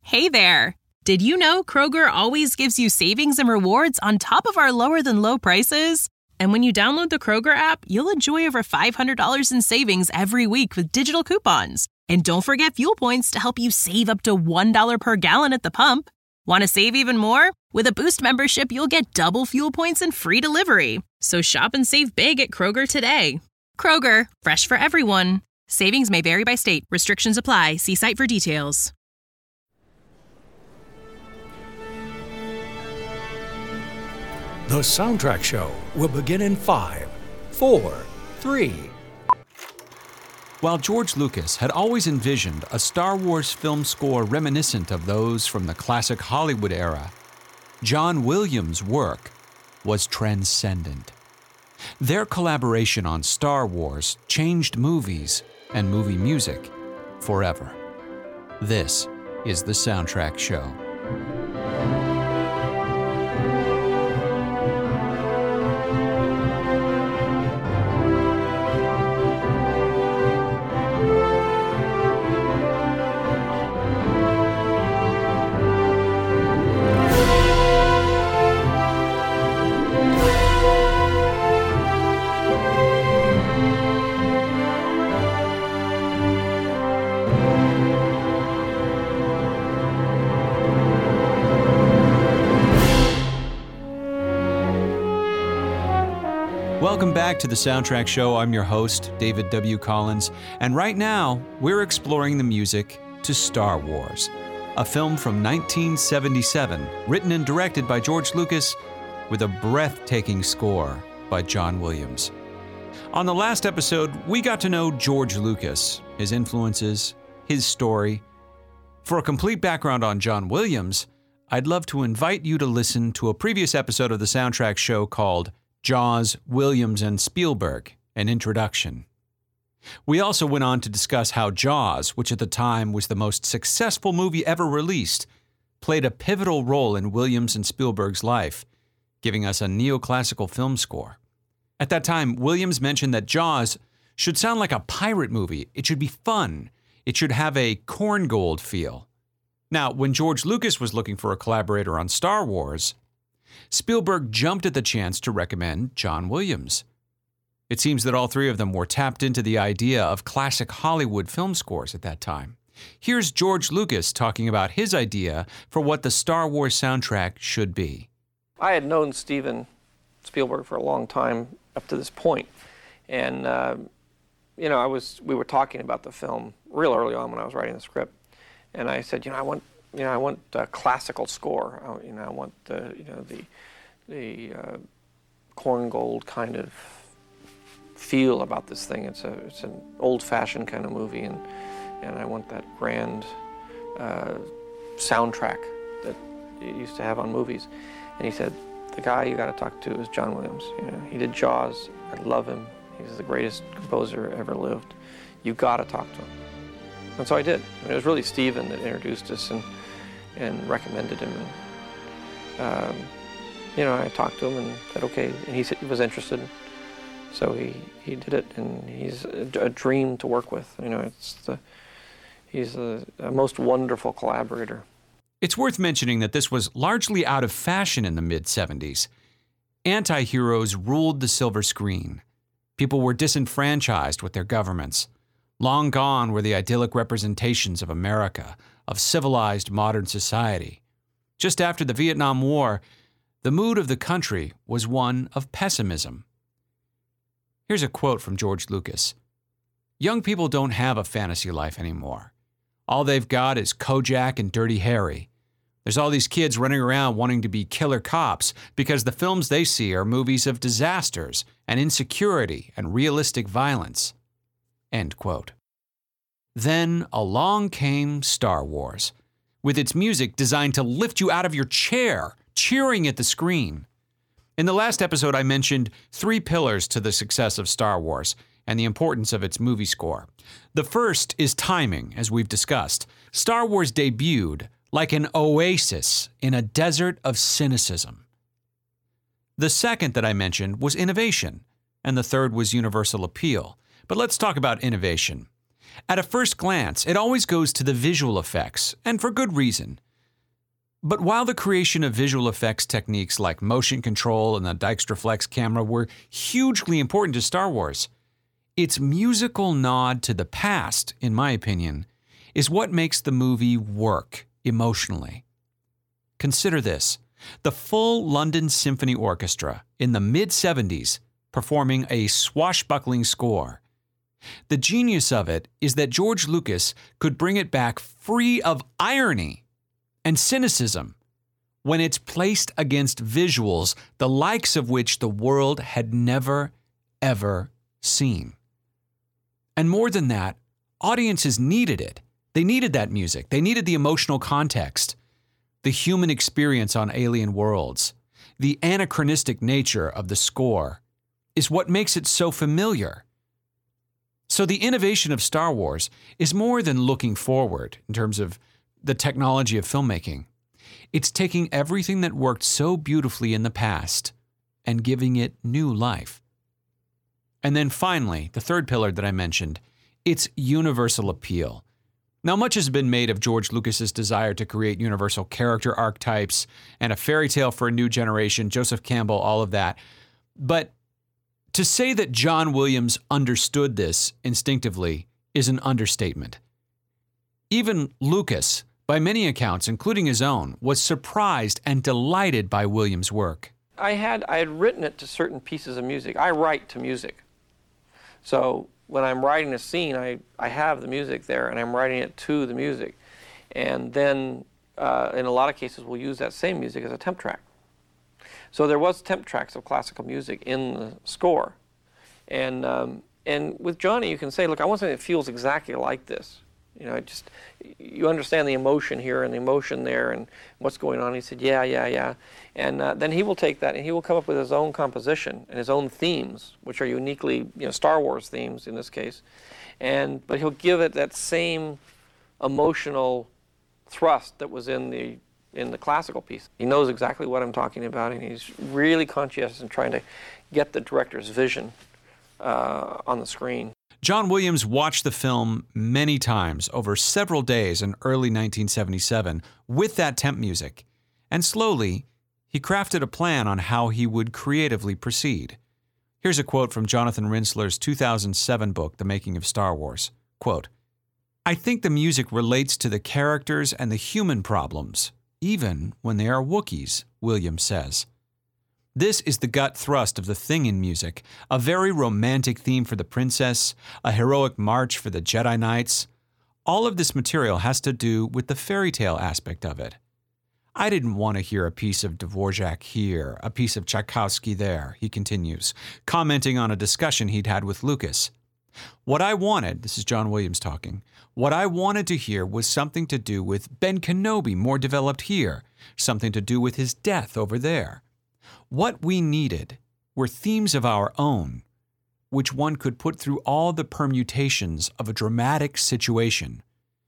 Hey there! Did you know Kroger always gives you savings and rewards on top of our lower-than-low prices? And when you download the Kroger app, you'll enjoy over $500 in savings every week with digital coupons. And don't forget fuel points to help you save up to $1 per gallon at the pump. Want to save even more? With a Boost membership, you'll get double fuel points and free delivery. So shop and save big at Kroger today. Kroger, fresh for everyone. Savings may vary by state. Restrictions apply. See site for details. The Soundtrack Show will begin in 5, 4, 3. While George Lucas had always envisioned a Star Wars film score reminiscent of those from the classic Hollywood era, John Williams' work was transcendent. Their collaboration on Star Wars changed movies and movie music forever. This is The Soundtrack Show. Welcome back to The Soundtrack Show. I'm your host, David W. Collins, and right now, we're exploring the music to Star Wars, a film from 1977, written and directed by George Lucas, with a breathtaking score by John Williams. On the last episode, we got to know George Lucas, his influences, his story. For a complete background on John Williams, I'd love to invite you to listen to a previous episode of The Soundtrack Show called Jaws, Williams, and Spielberg, an introduction. We also went on to discuss how Jaws, which at the time was the most successful movie ever released, played a pivotal role in Williams and Spielberg's life, giving us a neoclassical film score. At that time, Williams mentioned that Jaws should sound like a pirate movie. It should be fun. It should have a Korngold feel. Now, when George Lucas was looking for a collaborator on Star Wars, Spielberg jumped at the chance to recommend John Williams. It seems that all three of them were tapped into the idea of classic Hollywood film scores at that time. Here's George Lucas talking about his idea for what the Star Wars soundtrack should be. I had known Steven Spielberg for a long time up to this point, and we were talking about the film real early on when I was writing the script, and I said, I want a classical score. I want the Korngold kind of feel about this thing. It's an old-fashioned kind of movie, and I want that grand soundtrack that you used to have on movies. And he said, the guy you got to talk to is John Williams. He did Jaws. I love him. He's the greatest composer ever lived. You got to talk to him. And so I did. It was really Steven that introduced us and recommended him. And, I talked to him and said, okay. And he said he was interested. So he did it, and he's a dream to work with. He's a most wonderful collaborator. It's worth mentioning that this was largely out of fashion in the mid-'70s. Anti-heroes ruled the silver screen. People were disenfranchised with their governments. Long gone were the idyllic representations of America, of civilized modern society. Just after the Vietnam War, the mood of the country was one of pessimism. Here's a quote from George Lucas. "Young people don't have a fantasy life anymore. All they've got is Kojak and Dirty Harry. There's all these kids running around wanting to be killer cops because the films they see are movies of disasters and insecurity and realistic violence." End quote. Then along came Star Wars, with its music designed to lift you out of your chair, cheering at the screen. In the last episode, I mentioned 3 pillars to the success of Star Wars and the importance of its movie score. The first is timing, as we've discussed. Star Wars debuted like an oasis in a desert of cynicism. The second that I mentioned was innovation, and the third was universal appeal. But let's talk about innovation. At a first glance, it always goes to the visual effects, and for good reason. But while the creation of visual effects techniques like motion control and the Dijkstraflex camera were hugely important to Star Wars, its musical nod to the past, in my opinion, is what makes the movie work emotionally. Consider this: the full London Symphony Orchestra in the mid-70s performing a swashbuckling score. The genius of it is that George Lucas could bring it back free of irony and cynicism when it's placed against visuals the likes of which the world had never, ever seen. And more than that, audiences needed it. They needed that music. They needed the emotional context, the human experience on alien worlds. The anachronistic nature of the score is what makes it so familiar. So the innovation of Star Wars is more than looking forward in terms of the technology of filmmaking. It's taking everything that worked so beautifully in the past and giving it new life. And then finally, the third pillar that I mentioned, its universal appeal. Now, much has been made of George Lucas's desire to create universal character archetypes and a fairy tale for a new generation, Joseph Campbell, all of that. But to say that John Williams understood this instinctively is an understatement. Even Lucas, by many accounts, including his own, was surprised and delighted by Williams' work. I had written it to certain pieces of music. I write to music. So when I'm writing a scene, I have the music there, and I'm writing it to the music. And then, in a lot of cases, we'll use that same music as a temp track. So there was temp tracks of classical music in the score. And with Johnny, you can say, look, I want something that feels exactly like this. You know, you understand the emotion here and the emotion there and what's going on. He said, yeah. And then he will take that and he will come up with his own composition and his own themes, which are uniquely, Star Wars themes in this case. But he'll give it that same emotional thrust that was in the classical piece. He knows exactly what I'm talking about, and he's really conscientious in trying to get the director's vision on the screen. John Williams watched the film many times over several days in early 1977 with that temp music, and slowly he crafted a plan on how he would creatively proceed. Here's a quote from Jonathan Rinsler's 2007 book, The Making of Star Wars. Quote, "I think the music relates to the characters and the human problems, even when they are Wookiees," Williams says. This is the gut thrust of the thing in music, a very romantic theme for the princess, a heroic march for the Jedi Knights. All of this material has to do with the fairy tale aspect of it. I didn't want to hear a piece of Dvorak here, a piece of Tchaikovsky there, he continues, commenting on a discussion he'd had with Lucas. What I wanted, this is John Williams talking, what I wanted to hear was something to do with Ben Kenobi more developed here, something to do with his death over there. What we needed were themes of our own, which one could put through all the permutations of a dramatic situation.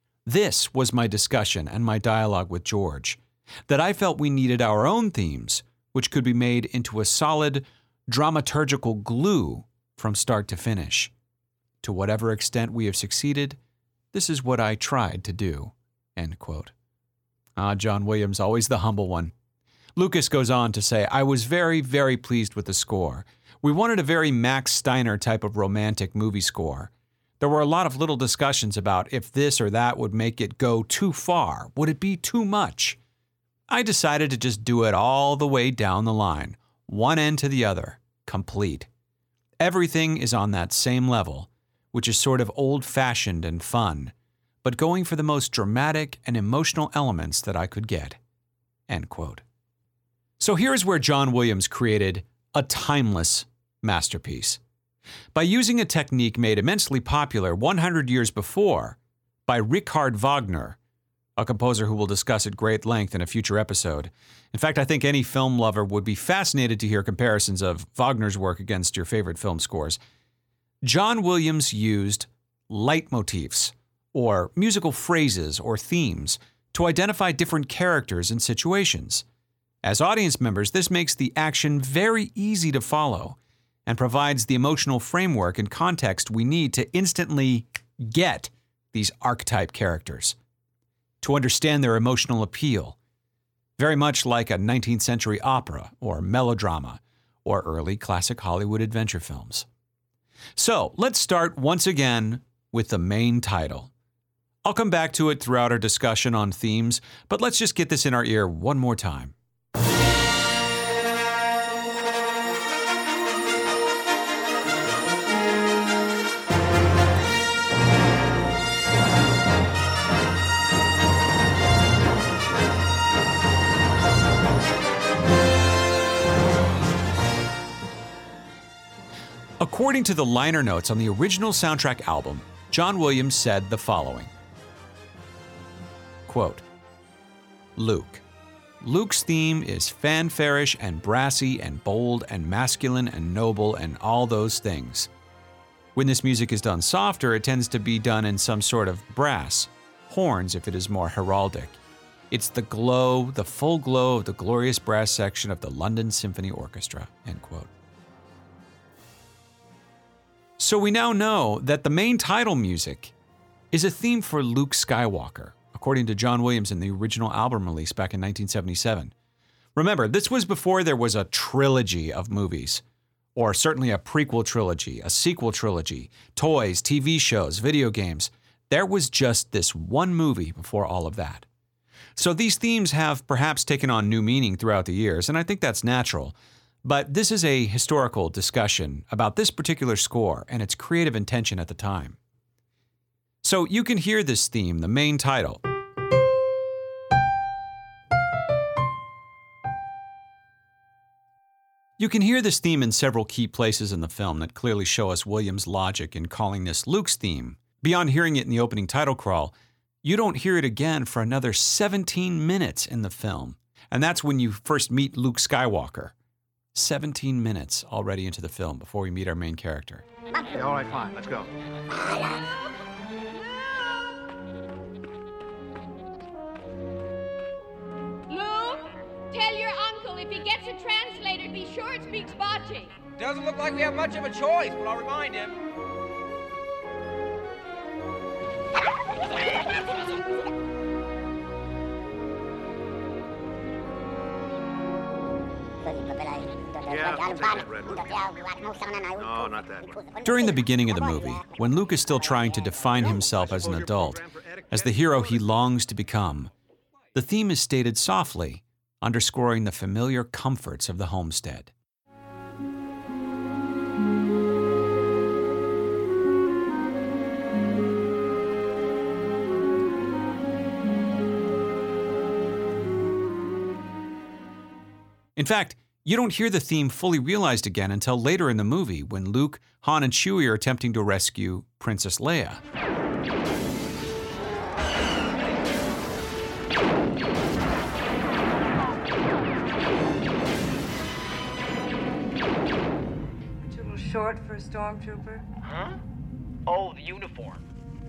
This was my discussion and my dialogue with George, that I felt we needed our own themes, which could be made into a solid dramaturgical glue from start to finish. To whatever extent we have succeeded, this is what I tried to do." End quote. John Williams, always the humble one. Lucas goes on to say, "I was very, very pleased with the score. We wanted a very Max Steiner type of romantic movie score. There were a lot of little discussions about if this or that would make it go too far. Would it be too much? I decided to just do it all the way down the line, one end to the other, complete. Everything is on that same level, which is sort of old-fashioned and fun, but going for the most dramatic and emotional elements that I could get." End quote. So here's where John Williams created a timeless masterpiece. By using a technique made immensely popular 100 years before by Richard Wagner, a composer who we'll discuss at great length in a future episode. In fact, I think any film lover would be fascinated to hear comparisons of Wagner's work against your favorite film scores. John Williams used leitmotifs, or musical phrases or themes, to identify different characters and situations. As audience members, this makes the action very easy to follow and provides the emotional framework and context we need to instantly get these archetype characters, to understand their emotional appeal, very much like a 19th century opera or melodrama or early classic Hollywood adventure films. So let's start once again with the main title. I'll come back to it throughout our discussion on themes, but let's just get this in our ear one more time. According to the liner notes on the original soundtrack album, John Williams said the following, quote, Luke. Luke's theme is fanfarish and brassy and bold and masculine and noble and all those things. When this music is done softer, it tends to be done in some sort of brass, horns if it is more heraldic. It's the glow, the full glow of the glorious brass section of the London Symphony Orchestra, end quote. So we now know that the main title music is a theme for Luke Skywalker, according to John Williams in the original album release back in 1977. Remember, this was before there was a trilogy of movies, or certainly a prequel trilogy, a sequel trilogy, toys, TV shows, video games. There was just this one movie before all of that. So these themes have perhaps taken on new meaning throughout the years, and I think that's natural. But this is a historical discussion about this particular score and its creative intention at the time. So you can hear this theme, the main title. You can hear this theme in several key places in the film that clearly show us Williams' logic in calling this Luke's theme. Beyond hearing it in the opening title crawl, you don't hear it again for another 17 minutes in the film. And that's when you first meet Luke Skywalker. 17 minutes already into the film before we meet our main character. Okay, all right, fine. Let's go. Luke, tell your uncle if he gets a translator, be sure it speaks Bocce. Doesn't look like we have much of a choice, but I'll remind him. Yeah, I'll take that red one. No, not that one. During the beginning of the movie, when Luke is still trying to define himself as an adult, as the hero he longs to become, the theme is stated softly, underscoring the familiar comforts of the homestead. In fact, you don't hear the theme fully realized again until later in the movie when Luke, Han, and Chewie are attempting to rescue Princess Leia. Too little short for a stormtrooper. Huh? Oh, the uniform.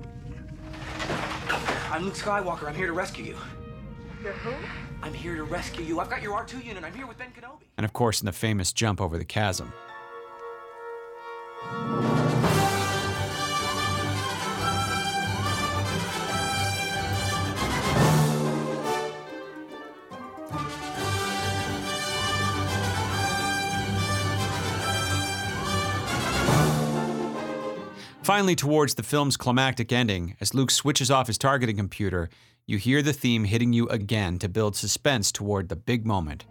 I'm Luke Skywalker. I'm here to rescue you. You're who? I'm here to rescue you. I've got your R2 unit. I'm here with Ben Kenobi. And of course, in the famous jump over the chasm. Finally, towards the film's climactic ending, as Luke switches off his targeting computer, you hear the theme hitting you again to build suspense toward the big moment.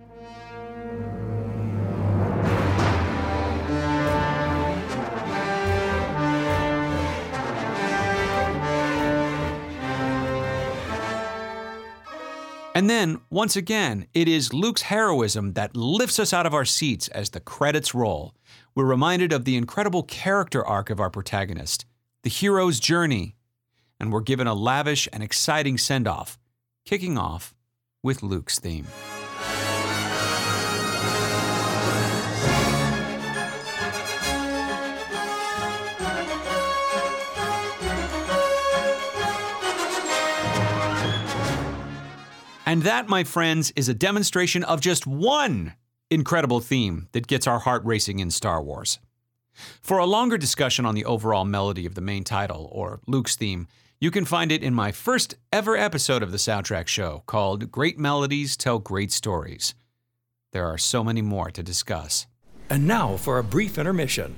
And then, once again, it is Luke's heroism that lifts us out of our seats as the credits roll. We're reminded of the incredible character arc of our protagonist, the hero's journey, and we're given a lavish and exciting send-off, kicking off with Luke's theme. And that, my friends, is a demonstration of just one incredible theme that gets our heart racing in Star Wars. For a longer discussion on the overall melody of the main title, or Luke's theme, You can find it in my first ever episode of the Soundtrack Show called Great Melodies Tell Great Stories. There are so many more to discuss. And now for a brief intermission.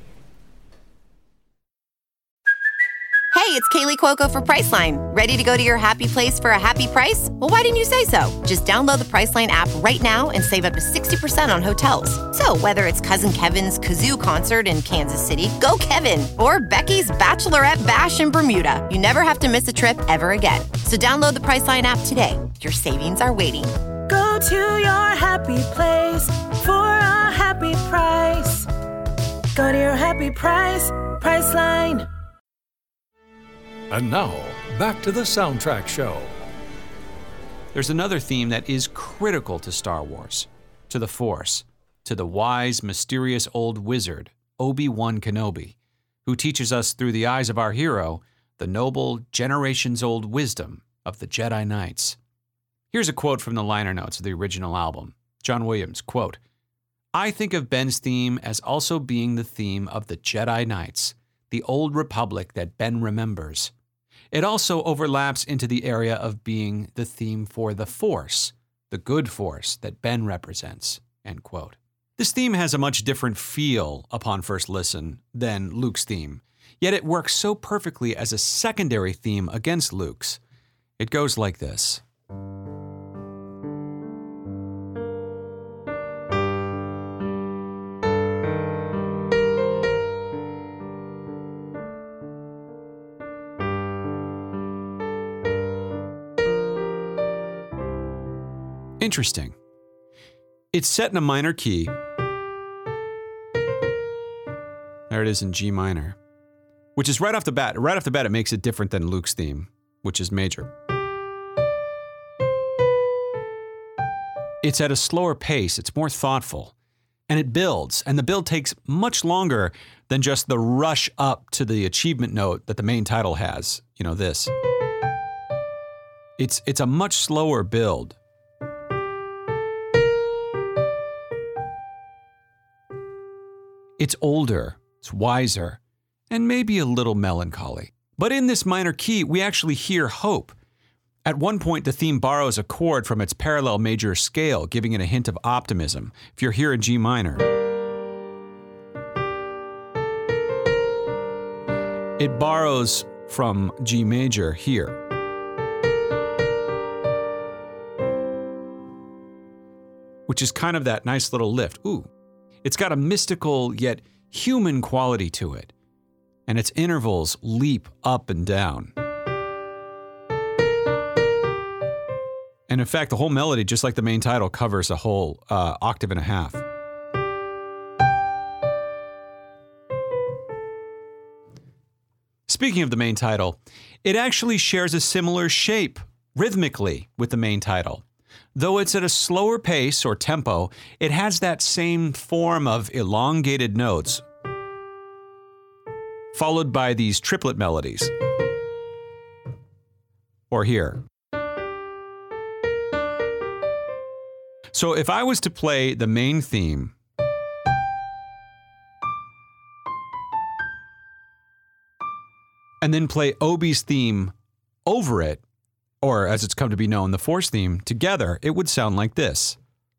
Hey, it's Kaylee Cuoco for Priceline. Ready to go to your happy place for a happy price? Well, why didn't you say so? Just download the Priceline app right now and save up to 60% on hotels. So whether it's Cousin Kevin's Kazoo Concert in Kansas City, go Kevin, or Becky's Bachelorette Bash in Bermuda, you never have to miss a trip ever again. So download the Priceline app today. Your savings are waiting. Go to your happy place for a happy price. Go to your happy price, Priceline. And now, back to the Soundtrack Show. There's another theme that is critical to Star Wars, to the Force, to the wise, mysterious old wizard, Obi-Wan Kenobi, who teaches us through the eyes of our hero the noble, generations-old wisdom of the Jedi Knights. Here's a quote from the liner notes of the original album. John Williams, quote, "I think of Ben's theme as also being the theme of the Jedi Knights, the old republic that Ben remembers. It also overlaps into the area of being the theme for the Force, the good Force that Ben represents," end quote. This theme has a much different feel upon first listen than Luke's theme, yet it works so perfectly as a secondary theme against Luke's. It goes like this. Interesting. It's set in a minor key. There it is in G minor, which is right off the bat, it makes it different than Luke's theme, which is major. It's at a slower pace, it's more thoughtful, and it builds, and the build takes much longer than just the rush up to the achievement note that the main title has, this. It's a much slower build. It's older, it's wiser, and maybe a little melancholy. But in this minor key, we actually hear hope. At one point, the theme borrows a chord from its parallel major scale, giving it a hint of optimism. If you're here in G minor, it borrows from G major here. Which is kind of that nice little lift. Ooh. It's got a mystical yet human quality to it, and its intervals leap up and down. And in fact, the whole melody, just like the main title, covers a whole octave and a half. Speaking of the main title, it actually shares a similar shape rhythmically with the main title. Though it's at a slower pace or tempo, it has that same form of elongated notes, followed by these triplet melodies. Or here. So if I was to play the main theme, and then play Obi's theme over it, or as it's come to be known, the Force theme, together, it would sound like this.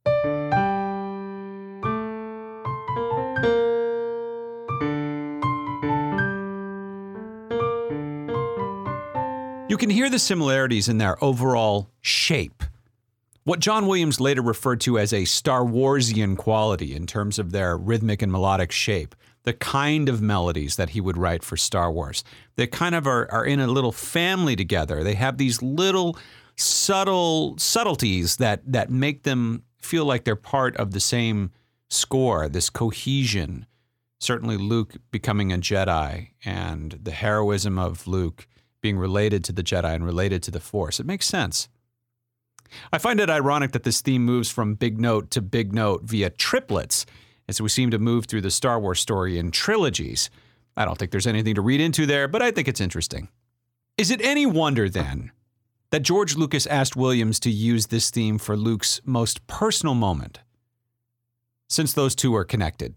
You can hear the similarities in their overall shape. What John Williams later referred to as a Star Warsian quality in terms of their rhythmic and melodic shape. The kind of melodies that he would write for Star Wars. They kind of are in a little family together. They have these little subtleties that make them feel like they're part of the same score, this cohesion. Certainly Luke becoming a Jedi and the heroism of Luke being related to the Jedi and related to the Force. It makes sense. I find it ironic that this theme moves from big note to big note via triplets, as we seem to move through the Star Wars story in trilogies. I don't think there's anything to read into there, but I think it's interesting. Is it any wonder, then, that George Lucas asked Williams to use this theme for Luke's most personal moment, since those two are connected?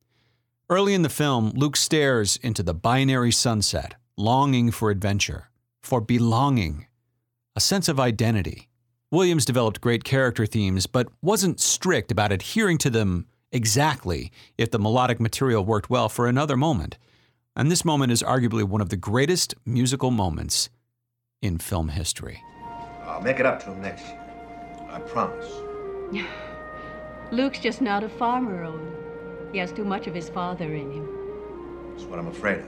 Early in the film, Luke stares into the binary sunset, longing for adventure. for belonging, a sense of identity. Williams developed great character themes, but wasn't strict about adhering to them exactly if the melodic material worked well for another moment. And this moment is arguably one of the greatest musical moments in film history. I'll make it up to him next year. I promise. Luke's just not a farmer, Owen. He has too much of his father in him. That's what I'm afraid of.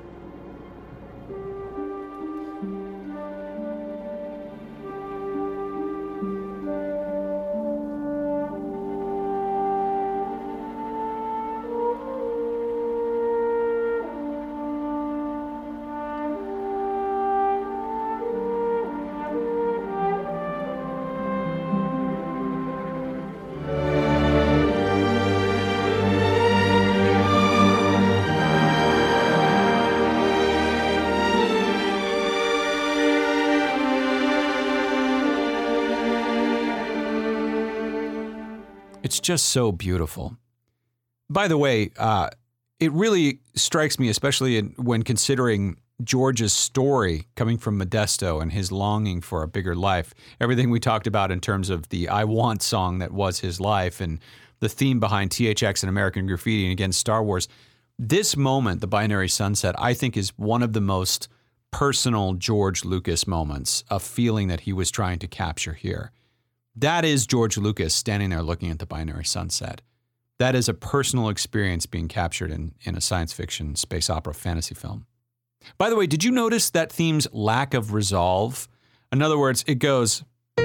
It's just so beautiful. By the way, it really strikes me, especially when considering George's story coming from Modesto and his longing for a bigger life. Everything we talked about in terms of the I Want song that was his life and the theme behind THX and American Graffiti and against Star Wars. This moment, the Binary Sunset, I think is one of the most personal George Lucas moments, a feeling that he was trying to capture here. That is George Lucas standing there looking at the binary sunset. That is a personal experience being captured in a science fiction, space opera, fantasy film. By the way, did you notice that theme's lack of resolve? In other words, it goes...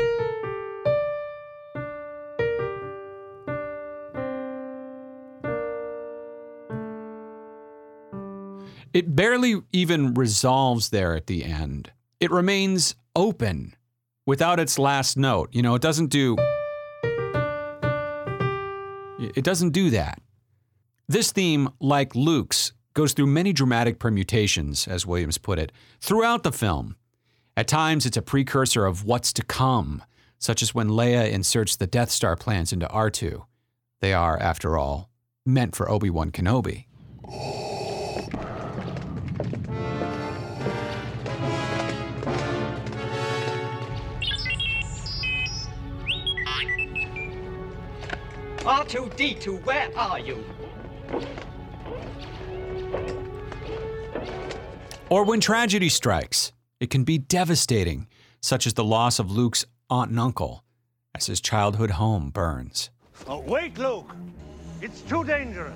It barely even resolves there at the end. It remains open without its last note. You know, it doesn't do that. This theme, like Luke's, goes through many dramatic permutations, as Williams put it, throughout the film. At times, it's a precursor of what's to come, such as when Leia inserts the Death Star plans into R2. They are, after all, meant for Obi-Wan Kenobi. R2-D2, where are you? Or when tragedy strikes, it can be devastating, such as the loss of Luke's aunt and uncle, as his childhood home burns. Oh, wait, Luke! It's too dangerous!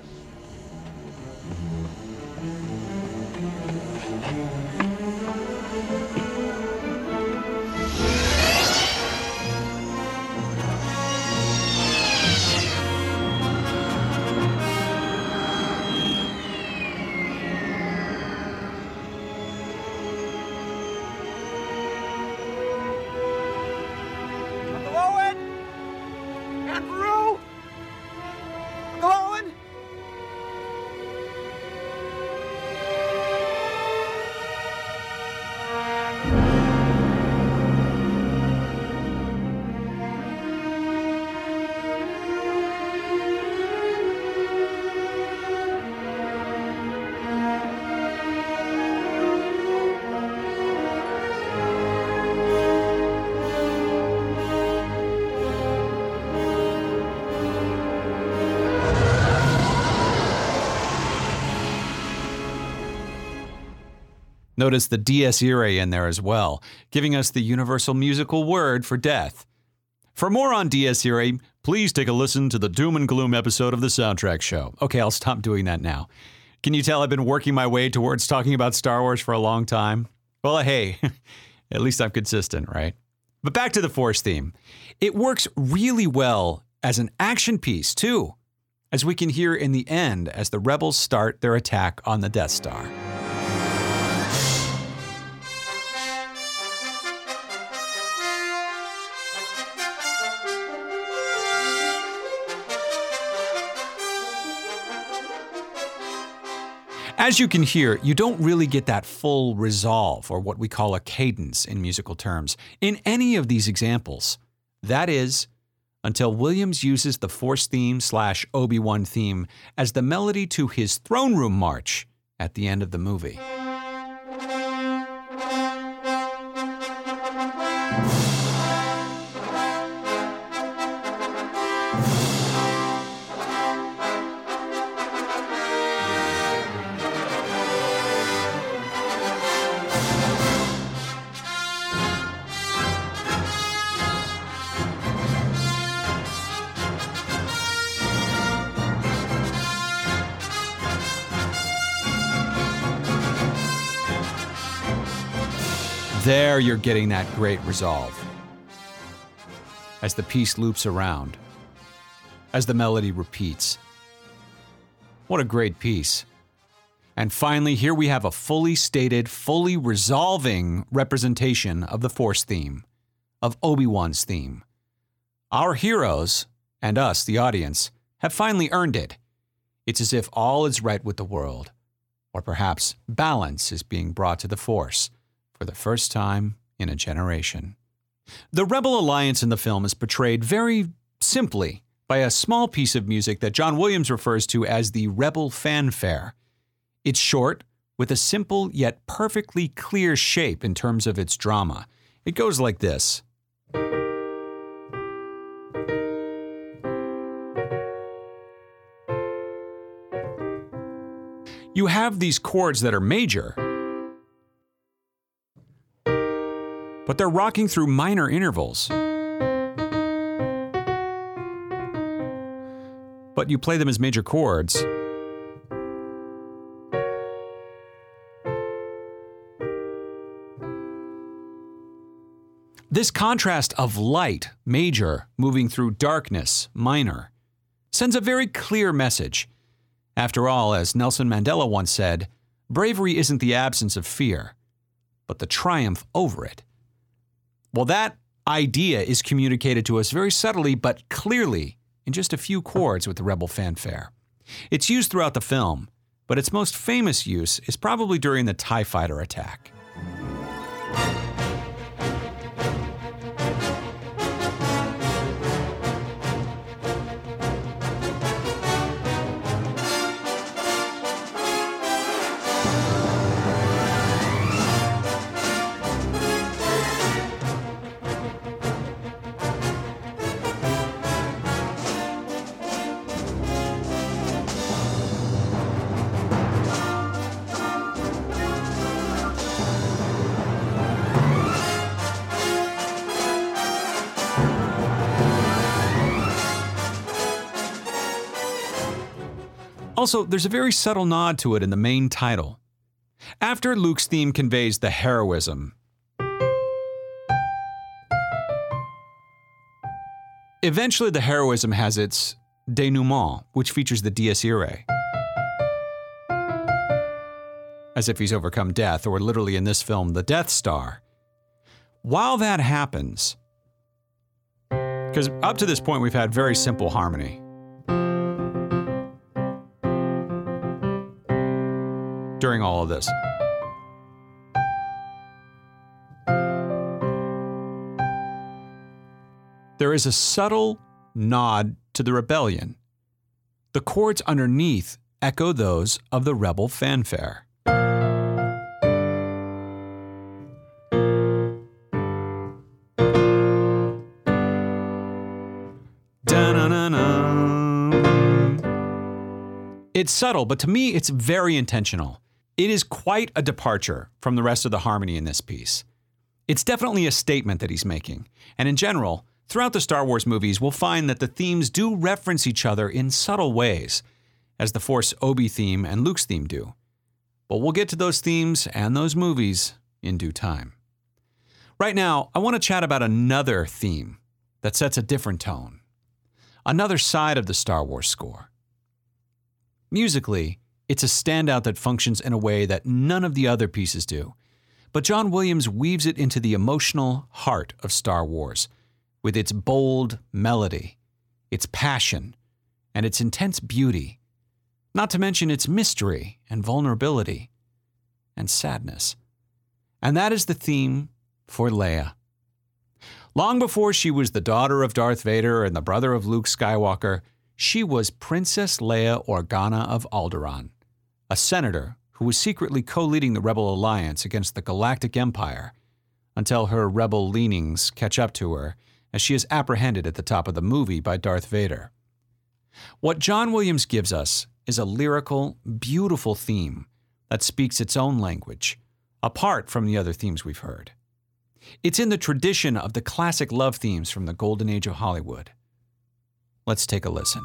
Notice the Dies Irae in there as well, giving us the universal musical word for death. For more on Dies Irae, please take a listen to the Doom and Gloom episode of the Soundtrack Show. Okay, I'll stop doing that now. Can you tell I've been working my way towards talking about Star Wars for a long time? Well, hey, at least I'm consistent, right? But back to the Force theme. It works really well as an action piece, too, as we can hear in the end as the rebels start their attack on the Death Star. As you can hear, you don't really get that full resolve, or what we call a cadence in musical terms, in any of these examples. That is, until Williams uses the Force theme / Obi-Wan theme as the melody to his throne room march at the end of the movie. There you're getting that great resolve. As the piece loops around, as the melody repeats. What a great piece. And finally, here we have a fully stated, fully resolving representation of the Force theme, of Obi-Wan's theme. Our heroes, and us, the audience, have finally earned it. It's as if all is right with the world, or perhaps balance is being brought to the Force for the first time in a generation. The Rebel Alliance in the film is portrayed very simply by a small piece of music that John Williams refers to as the Rebel Fanfare. It's short, with a simple yet perfectly clear shape in terms of its drama. It goes like this. You have these chords that are major, but they're rocking through minor intervals. But you play them as major chords. This contrast of light, major, moving through darkness, minor, sends a very clear message. After all, as Nelson Mandela once said, bravery isn't the absence of fear, but the triumph over it. Well, that idea is communicated to us very subtly but clearly in just a few chords with the Rebel Fanfare. It's used throughout the film, but its most famous use is probably during the TIE Fighter attack. Also, there's a very subtle nod to it in the main title. After Luke's theme conveys the heroism, eventually the heroism has its denouement, which features the Dies Irae, as if he's overcome death, or literally in this film, the Death Star. While that happens, because up to this point we've had very simple harmony, during all of this. There is a subtle nod to the rebellion. The chords underneath echo those of the Rebel Fanfare. It's subtle, but to me it's very intentional. It is quite a departure from the rest of the harmony in this piece. It's definitely a statement that he's making. And in general, throughout the Star Wars movies, we'll find that the themes do reference each other in subtle ways, as the Force Obi theme and Luke's theme do. But we'll get to those themes and those movies in due time. Right now, I want to chat about another theme that sets a different tone. Another side of the Star Wars score. Musically, it's a standout that functions in a way that none of the other pieces do. But John Williams weaves it into the emotional heart of Star Wars, with its bold melody, its passion, and its intense beauty, not to mention its mystery and vulnerability and sadness. And that is the theme for Leia. Long before she was the daughter of Darth Vader and the brother of Luke Skywalker, she was Princess Leia Organa of Alderaan, a senator who was secretly co-leading the Rebel Alliance against the Galactic Empire until her rebel leanings catch up to her as she is apprehended at the top of the movie by Darth Vader. What John Williams gives us is a lyrical, beautiful theme that speaks its own language, apart from the other themes we've heard. It's in the tradition of the classic love themes from the Golden Age of Hollywood. Let's take a listen.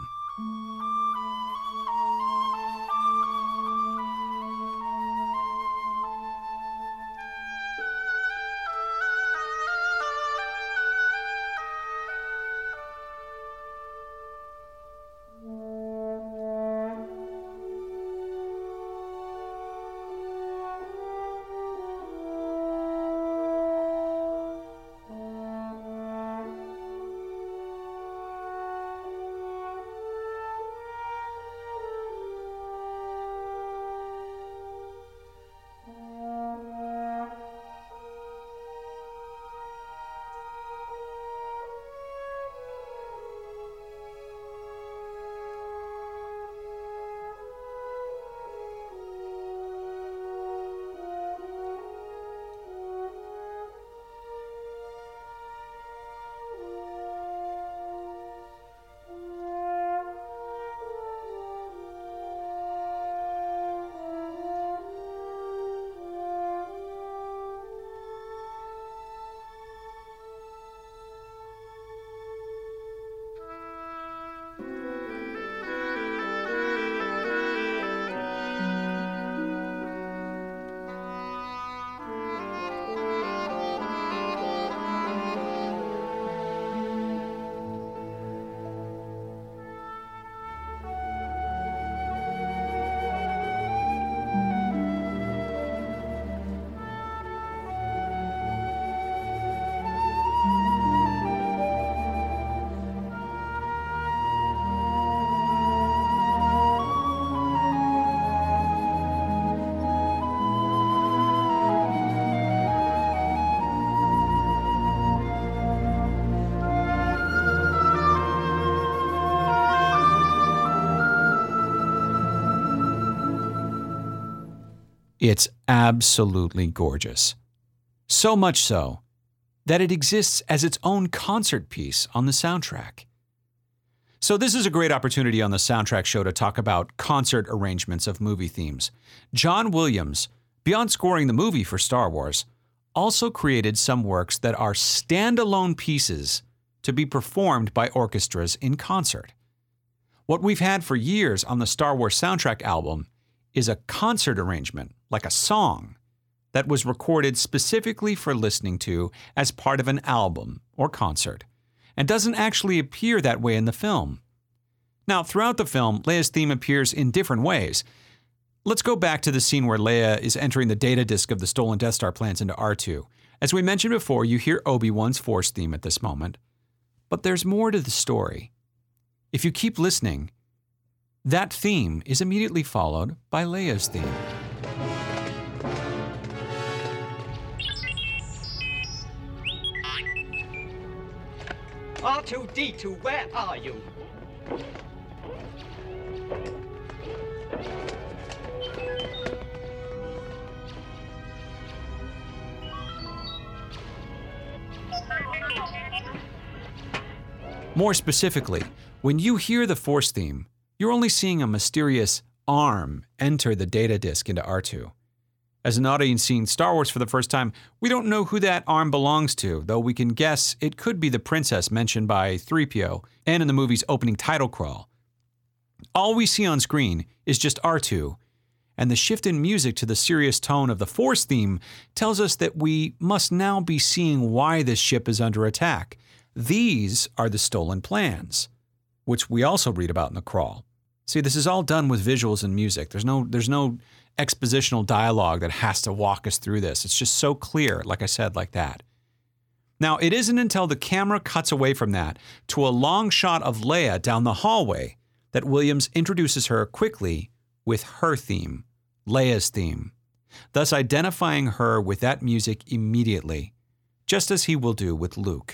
It's absolutely gorgeous. So much so that it exists as its own concert piece on the soundtrack. So this is a great opportunity on the Soundtrack Show to talk about concert arrangements of movie themes. John Williams, beyond scoring the movie for Star Wars, also created some works that are standalone pieces to be performed by orchestras in concert. What we've had for years on the Star Wars soundtrack album is a concert arrangement, like a song, that was recorded specifically for listening to as part of an album or concert, and doesn't actually appear that way in the film. Now, throughout the film, Leia's theme appears in different ways. Let's go back to the scene where Leia is entering the data disk of the stolen Death Star plans into R2. As we mentioned before, you hear Obi-Wan's Force theme at this moment. But there's more to the story. If you keep listening, that theme is immediately followed by Leia's theme. R2-D2, where are you? More specifically, when you hear the Force theme, you're only seeing a mysterious arm enter the data disk into R2. As an audience seeing Star Wars for the first time, we don't know who that arm belongs to, though we can guess it could be the princess mentioned by 3PO and in the movie's opening title crawl. All we see on screen is just R2, and the shift in music to the serious tone of the Force theme tells us that we must now be seeing why this ship is under attack. These are the stolen plans, which we also read about in the crawl. See, this is all done with visuals and music. There's no expositional dialogue that has to walk us through this. It's just so clear, like I said, like that. Now, it isn't until the camera cuts away from that to a long shot of Leia down the hallway that Williams introduces her quickly with her theme, Leia's theme, thus identifying her with that music immediately, just as he will do with Luke.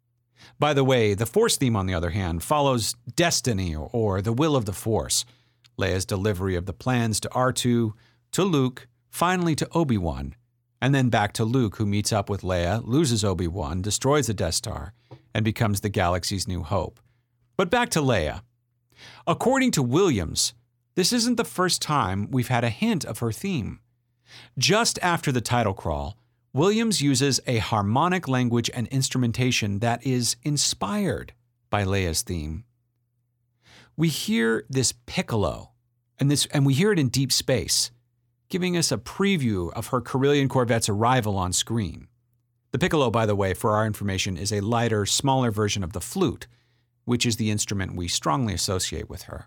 By the way, the Force theme, on the other hand, follows destiny or the will of the Force. Leia's delivery of the plans to R2, to Luke, finally to Obi-Wan, and then back to Luke, who meets up with Leia, loses Obi-Wan, destroys the Death Star, and becomes the galaxy's new hope. But back to Leia. According to Williams, this isn't the first time we've had a hint of her theme. Just after the title crawl, Williams uses a harmonic language and instrumentation that is inspired by Leia's theme. We hear this piccolo, and we hear it in deep space, giving us a preview of her Corellian Corvette's arrival on screen. The piccolo, by the way, for our information, is a lighter, smaller version of the flute, which is the instrument we strongly associate with her.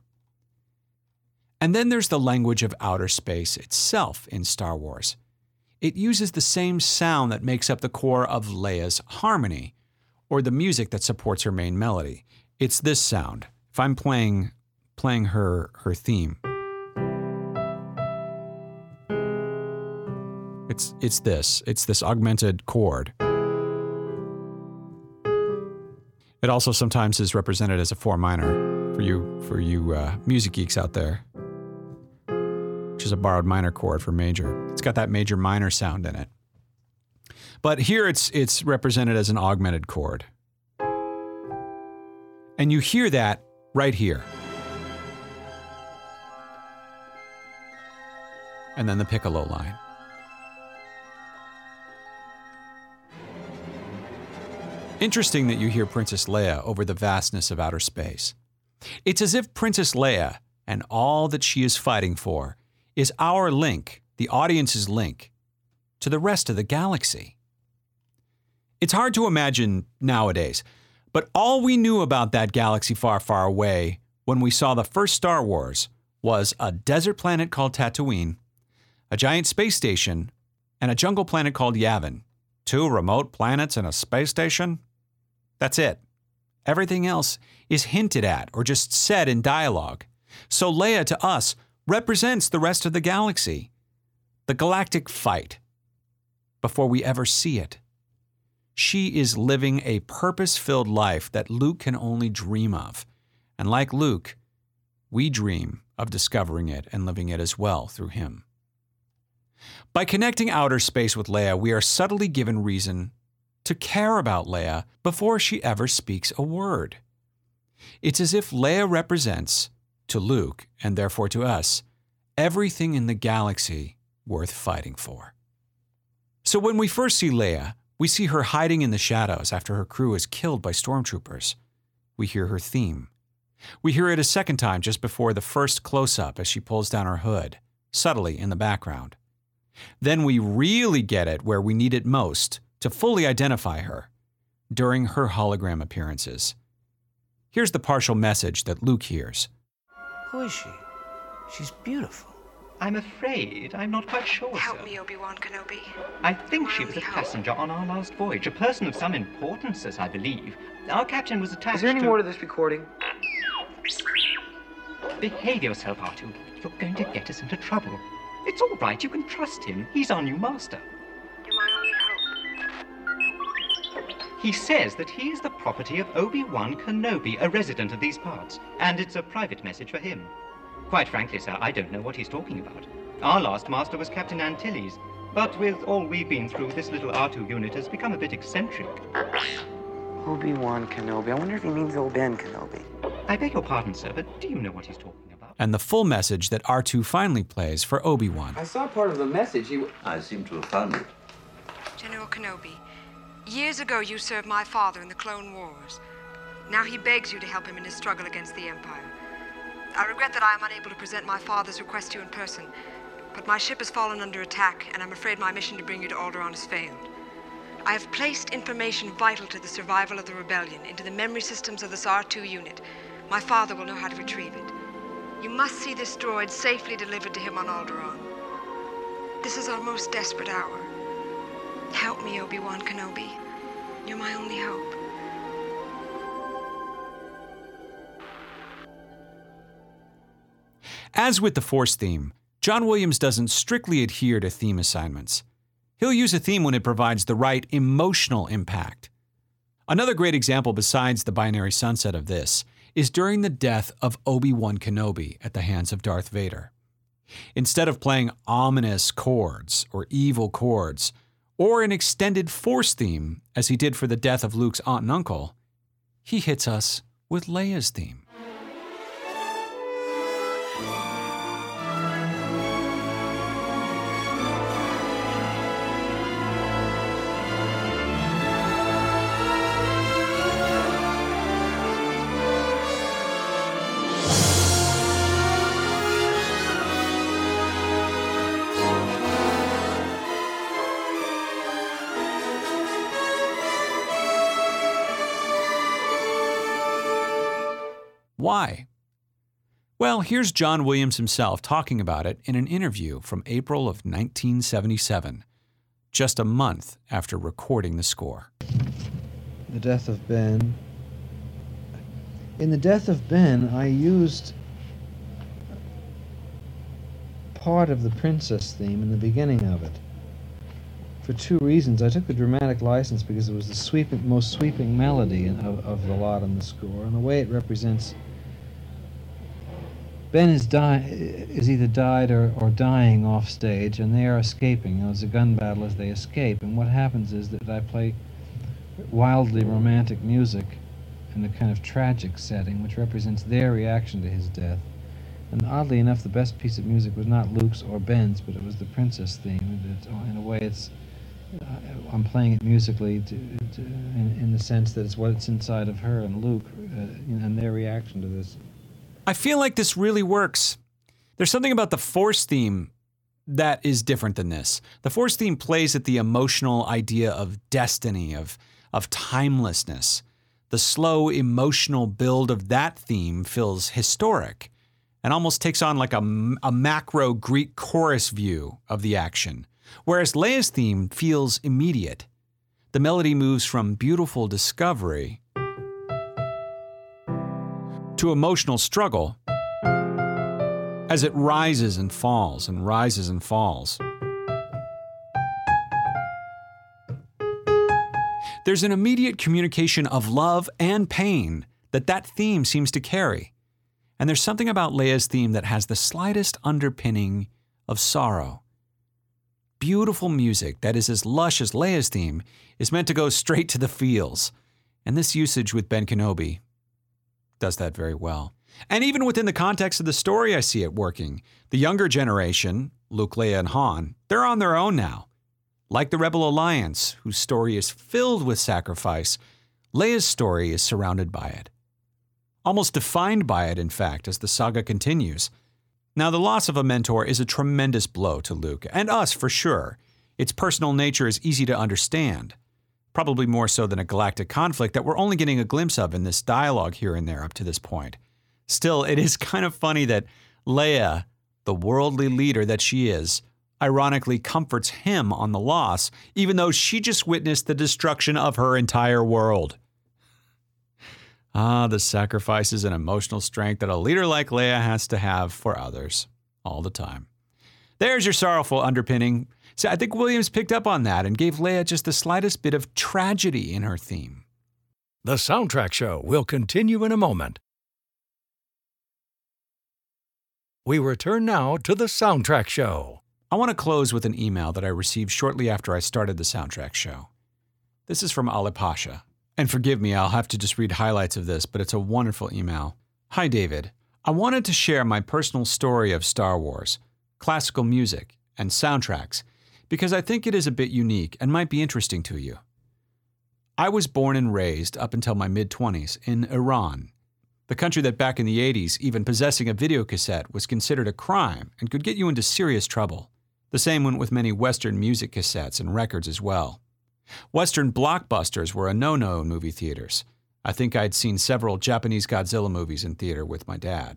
And then there's the language of outer space itself in Star Wars. It uses the same sound that makes up the core of Leia's harmony, or the music that supports her main melody. It's this sound. If I'm playing her theme, it's this augmented chord. It also sometimes is represented as a 4 minor for you music geeks out there, which is a borrowed minor chord for major. It's got that major minor sound in it. But here it's represented as an augmented chord. And you hear that right here. And then the piccolo line. Interesting that you hear Princess Leia over the vastness of outer space. It's as if Princess Leia and all that she is fighting for is our link, the audience's link, to the rest of the galaxy. It's hard to imagine nowadays, but all we knew about that galaxy far, far away when we saw the first Star Wars was a desert planet called Tatooine, a giant space station, and a jungle planet called Yavin. 2 remote planets and a space station? That's it. Everything else is hinted at or just said in dialogue. So Leia, to us, represents the rest of the galaxy, the galactic fight, before we ever see it. She is living a purpose-filled life that Luke can only dream of. And like Luke, we dream of discovering it and living it as well through him. By connecting outer space with Leia, we are subtly given reason to care about Leia before she ever speaks a word. It's as if Leia represents, to Luke, and therefore to us, everything in the galaxy worth fighting for. So when we first see Leia, we see her hiding in the shadows after her crew is killed by stormtroopers. We hear her theme. We hear it a second time just before the first close-up as she pulls down her hood, subtly in the background. Then we really get it where we need it most to fully identify her, during her hologram appearances. Here's the partial message that Luke hears. Who is she? She's beautiful. I'm afraid I'm not quite sure, Help me, Obi-Wan Kenobi. I think she was a passenger on our last voyage, a person of some importance, as I believe. Our captain was attached to... Is there any more to this recording? Behave yourself, R2. You're going to get us into trouble. It's all right, you can trust him. He's our new master. You're my only hope. He says that he is the property of Obi-Wan Kenobi, a resident of these parts, and it's a private message for him. Quite frankly, sir, I don't know what he's talking about. Our last master was Captain Antilles, but with all we've been through, this little R2 unit has become a bit eccentric. Obi-Wan Kenobi. I wonder if he means old Ben Kenobi. I beg your pardon, sir, but do you know what he's talking about? And the full message that R2 finally plays for Obi-Wan. I saw part of the message. I seem to have found it. General Kenobi, years ago you served my father in the Clone Wars. Now he begs you to help him in his struggle against the Empire. I regret that I am unable to present my father's request to you in person, but my ship has fallen under attack, and I'm afraid my mission to bring you to Alderaan has failed. I have placed information vital to the survival of the rebellion into the memory systems of this R2 unit. My father will know how to retrieve it. You must see this droid safely delivered to him on Alderaan. This is our most desperate hour. Help me, Obi-Wan Kenobi. You're my only hope. As with the Force theme, John Williams doesn't strictly adhere to theme assignments. He'll use a theme when it provides the right emotional impact. Another great example besides the binary sunset of this is during the death of Obi-Wan Kenobi at the hands of Darth Vader. Instead of playing ominous chords or evil chords, or an extended Force theme as he did for the death of Luke's aunt and uncle, he hits us with Leia's theme. Why? Well, here's John Williams himself talking about it in an interview from April of 1977, just a month after recording the score. The death of Ben. In the death of Ben, I used part of the Princess theme in the beginning of it. For two reasons. I took the dramatic license because it was the most sweeping melody of the lot on the score, and the way it represents Ben is either died or dying off stage, and they are escaping. You know, it's a gun battle as they escape, and what happens is that I play wildly romantic music in the kind of tragic setting, which represents their reaction to his death. And oddly enough, the best piece of music was not Luke's or Ben's, but it was the Princess theme. In a way, I'm playing it musically in the sense that it's what's inside of her and Luke, and their reaction to this. I feel like this really works. There's something about the Force theme that is different than this. The Force theme plays at the emotional idea of destiny, of timelessness. The slow emotional build of that theme feels historic and almost takes on like a macro Greek chorus view of the action, whereas Leia's theme feels immediate. The melody moves from beautiful discovery to emotional struggle as it rises and falls and rises and falls. There's an immediate communication of love and pain that theme seems to carry. And there's something about Leia's theme that has the slightest underpinning of sorrow. beautiful music that is as lush as Leia's theme is meant to go straight to the feels. And this usage with Ben Kenobi does that very well. And even within the context of the story, I see it working. The younger generation, Luke, Leia, and Han, they're on their own now. Like the Rebel Alliance, whose story is filled with sacrifice, Leia's story is surrounded by it. Almost defined by it, in fact, as the saga continues. Now, the loss of a mentor is a tremendous blow to Luke, and us for sure. Its personal nature is easy to understand. Probably more so than a galactic conflict that we're only getting a glimpse of in this dialogue here and there up to this point. Still, it is kind of funny that Leia, the worldly leader that she is, ironically comforts him on the loss, even though she just witnessed the destruction of her entire world. The sacrifices and emotional strength that a leader like Leia has to have for others all the time. There's your sorrowful underpinning. So I think Williams picked up on that and gave Leia just the slightest bit of tragedy in her theme. The Soundtrack Show will continue in a moment. We return now to the Soundtrack Show. I want to close with an email that I received shortly after I started the Soundtrack Show. This is from Ali Pasha. And forgive me, I'll have to just read highlights of this, but it's a wonderful email. Hi, David. I wanted to share my personal story of Star Wars, classical music, and soundtracks, because I think it is a bit unique and might be interesting to you. I was born and raised up until my mid-20s in Iran, the country that back in the 80s, even possessing a videocassette was considered a crime and could get you into serious trouble. The same went with many Western music cassettes and records as well. Western blockbusters were a no-no in movie theaters. I think I'd seen several Japanese Godzilla movies in theater with my dad.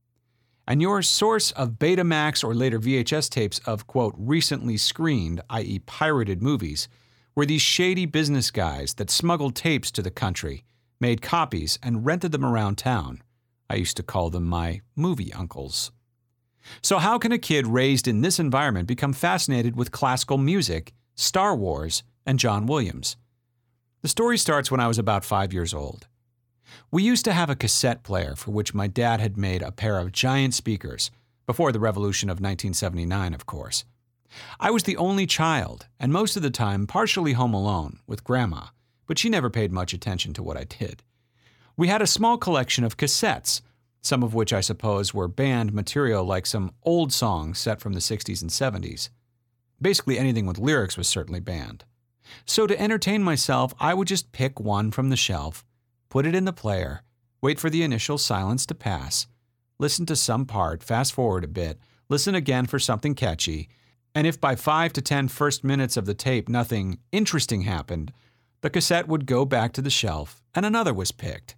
And your source of Betamax or later VHS tapes of, quote, recently screened, i.e. pirated movies, were these shady business guys that smuggled tapes to the country, made copies, and rented them around town. I used to call them my movie uncles. So how can a kid raised in this environment become fascinated with classical music, Star Wars, and John Williams? The story starts when I was about 5 years old. We used to have a cassette player for which my dad had made a pair of giant speakers, before the revolution of 1979, of course. I was the only child, and most of the time partially home alone with Grandma, but she never paid much attention to what I did. We had a small collection of cassettes, some of which I suppose were banned material like some old songs set from the 60s and 70s. Basically anything with lyrics was certainly banned. So to entertain myself, I would just pick one from the shelf, put it in the player, wait for the initial silence to pass, listen to some part, fast forward a bit, listen again for something catchy, and if by 5 to 10 first minutes of the tape nothing interesting happened, the cassette would go back to the shelf and another was picked.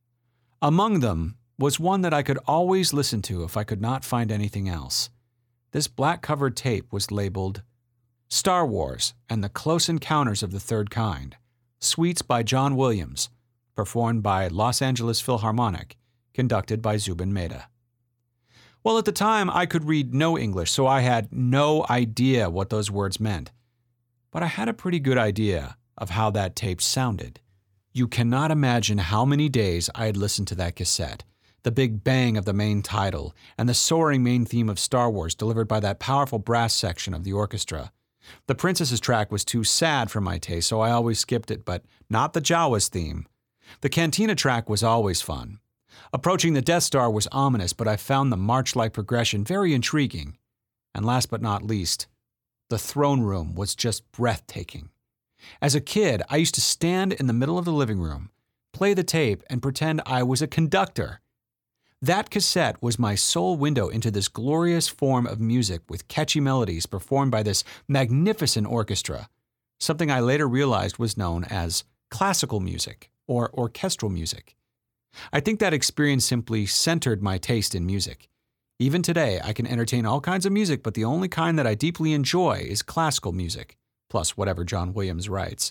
Among them was one that I could always listen to if I could not find anything else. This black-covered tape was labeled Star Wars and the Close Encounters of the Third Kind, Suites by John Williams, performed by Los Angeles Philharmonic, conducted by Zubin Mehta. Well, at the time, I could read no English, so I had no idea what those words meant. But I had a pretty good idea of how that tape sounded. You cannot imagine how many days I had listened to that cassette, the big bang of the main title, and the soaring main theme of Star Wars delivered by that powerful brass section of the orchestra. The Princess's track was too sad for my taste, so I always skipped it, but not the Jawas theme. The Cantina track was always fun. Approaching the Death Star was ominous, but I found the march-like progression very intriguing. And last but not least, the throne room was just breathtaking. As a kid, I used to stand in the middle of the living room, play the tape, and pretend I was a conductor. That cassette was my sole window into this glorious form of music with catchy melodies performed by this magnificent orchestra, something I later realized was known as classical music or orchestral music. I think that experience simply centered my taste in music. Even today, I can entertain all kinds of music, but the only kind that I deeply enjoy is classical music, plus whatever John Williams writes.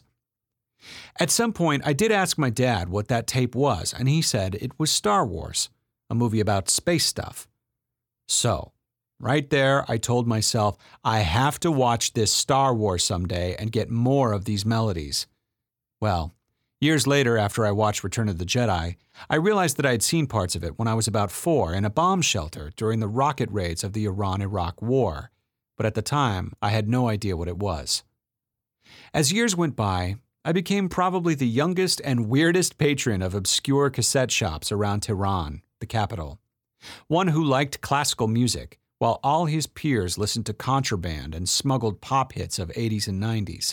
At some point, I did ask my dad what that tape was, and he said it was Star Wars, a movie about space stuff. So, right there, I told myself, I have to watch this Star Wars someday and get more of these melodies. Well, years later, after I watched Return of the Jedi, I realized that I had seen parts of it when I was about 4 in a bomb shelter during the rocket raids of the Iran-Iraq War. but at the time, I had no idea what it was. As years went by, I became probably the youngest and weirdest patron of obscure cassette shops around Tehran, the capital. One who liked classical music, while all his peers listened to contraband and smuggled pop hits of 80s and 90s.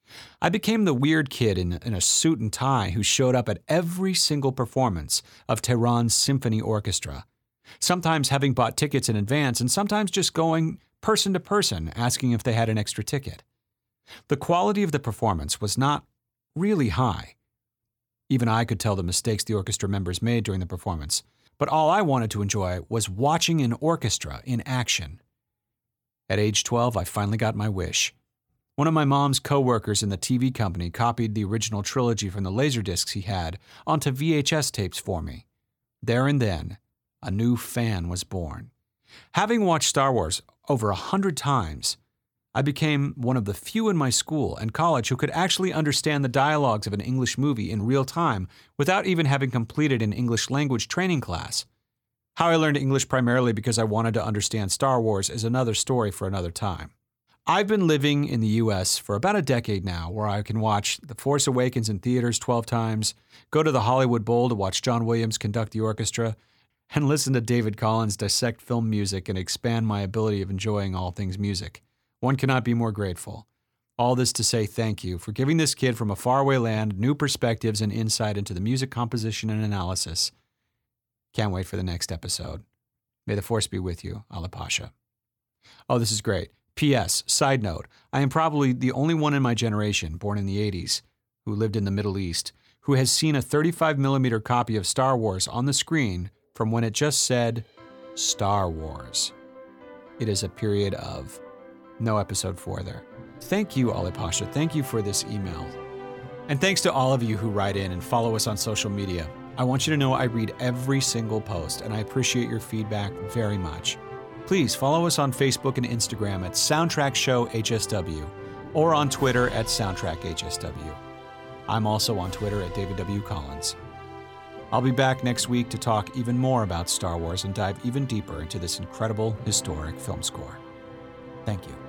I became the weird kid in a suit and tie who showed up at every single performance of Tehran's symphony orchestra, sometimes having bought tickets in advance and sometimes just going person to person asking if they had an extra ticket. The quality of the performance was not really high. Even I could tell the mistakes the orchestra members made during the performance, but all I wanted to enjoy was watching an orchestra in action. At age 12, I finally got my wish. One of my mom's co-workers in the TV company copied the original trilogy from the Laserdiscs he had onto VHS tapes for me. There and then, a new fan was born. Having watched Star Wars over 100 times, I became one of the few in my school and college who could actually understand the dialogues of an English movie in real time without even having completed an English language training class. How I learned English primarily because I wanted to understand Star Wars is another story for another time. I've been living in the U.S. for about a decade now, where I can watch The Force Awakens in theaters 12 times, go to the Hollywood Bowl to watch John Williams conduct the orchestra, and listen to David Collins dissect film music and expand my ability of enjoying all things music. One cannot be more grateful. All this to say thank you for giving this kid from a faraway land new perspectives and insight into the music composition and analysis. Can't wait for the next episode. May the Force be with you, Ali Pasha. Oh, this is great. P.S. Side note, I am probably the only one in my generation, born in the 80s, who lived in the Middle East, who has seen a 35mm copy of Star Wars on the screen from when it just said Star Wars. It is a period of no episode 4 there. Thank you, Ali Pasha. Thank you for this email. And thanks to all of you who write in and follow us on social media. I want you to know I read every single post, and I appreciate your feedback very much. Please follow us on Facebook and Instagram at Soundtrack Show HSW or on Twitter at Soundtrack HSW. I'm also on Twitter at David W. Collins. I'll be back next week to talk even more about Star Wars and dive even deeper into this incredible historic film score. Thank you.